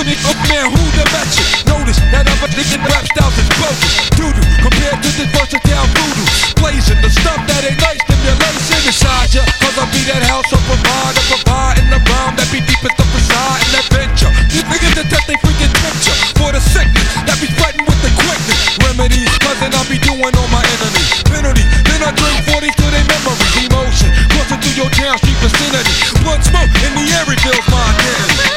Man, who the match it? Notice that other nigga rap styles is bogus. Doo-doo, compared to this versatile voodoo. Blazing the stuff that ain't nice, stimulation inside ya. Cause I be that house of providing the rhyme that be deepest up inside an adventure. These niggas that test they freaking picture for the sickness that be spreading with the quickness. Remedies, cousin, I be doing on my enemies. Penalty, then I drink 40 to their memories. Emotion, crossing through your town street vicinity. Blood smoke in the air reveals my identity.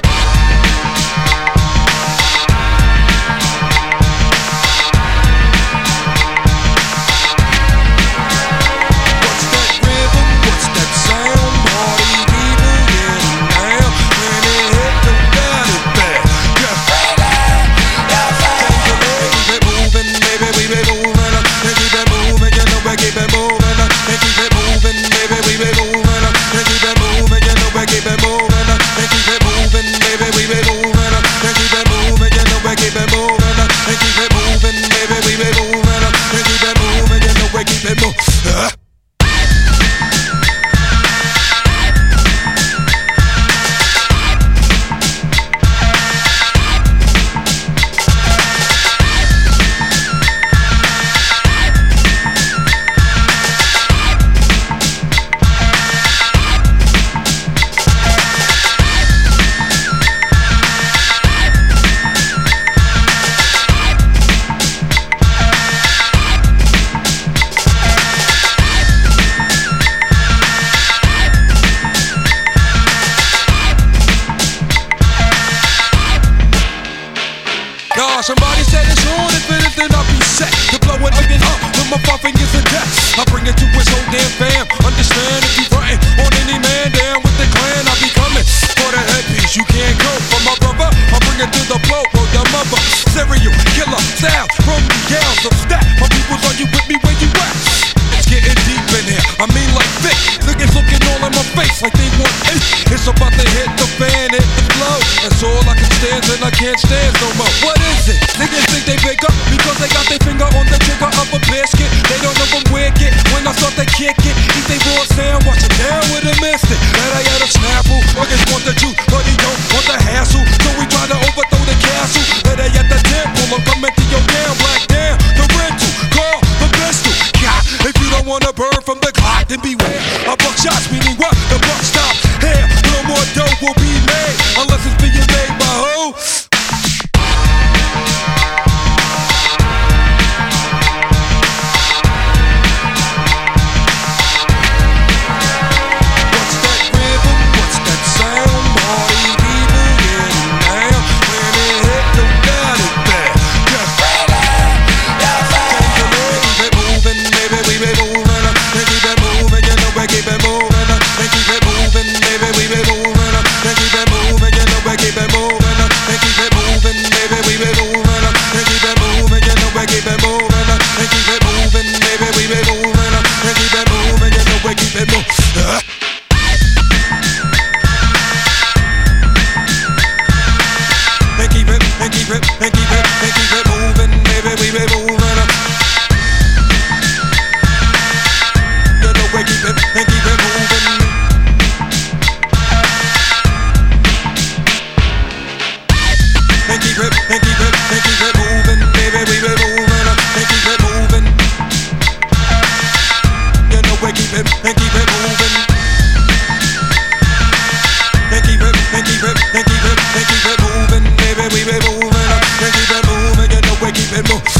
Somebody said it's on, if it is then I'll be set to blow it again up with my 5 fingers of death. I bring it to his whole damn fam. Understand if you frontin' on any man down with the clan, I'll be coming for the headpiece. You can't go for my brother. I bring it to the blow, or the mother. Serial killer sound from the yells of stat. My peoples, are you with me where you at? It's getting deep in here. I mean like thick. Niggas looking all in my face like they want it. It's about to hit the fan, hit the flow. That's all I can stand and I can't stand no more. What is it? Niggas think they big up because they got their finger on the trigger of a basket. They don't know I'm wicked. When I start to kick it, eat they raw sound, watch it down with a mystic. That I got a snapple. Niggas want the juice, but he don't want the hassle. So we try to overthrow the castle. That I at the temple, I'm coming to your damn black down. The rental, call the pistol. God, if you don't wanna burn from the clock, then beware. A buckshots, meaning what? The buck stops here. No more dough will be made unless it's being made by who? Keep it moving.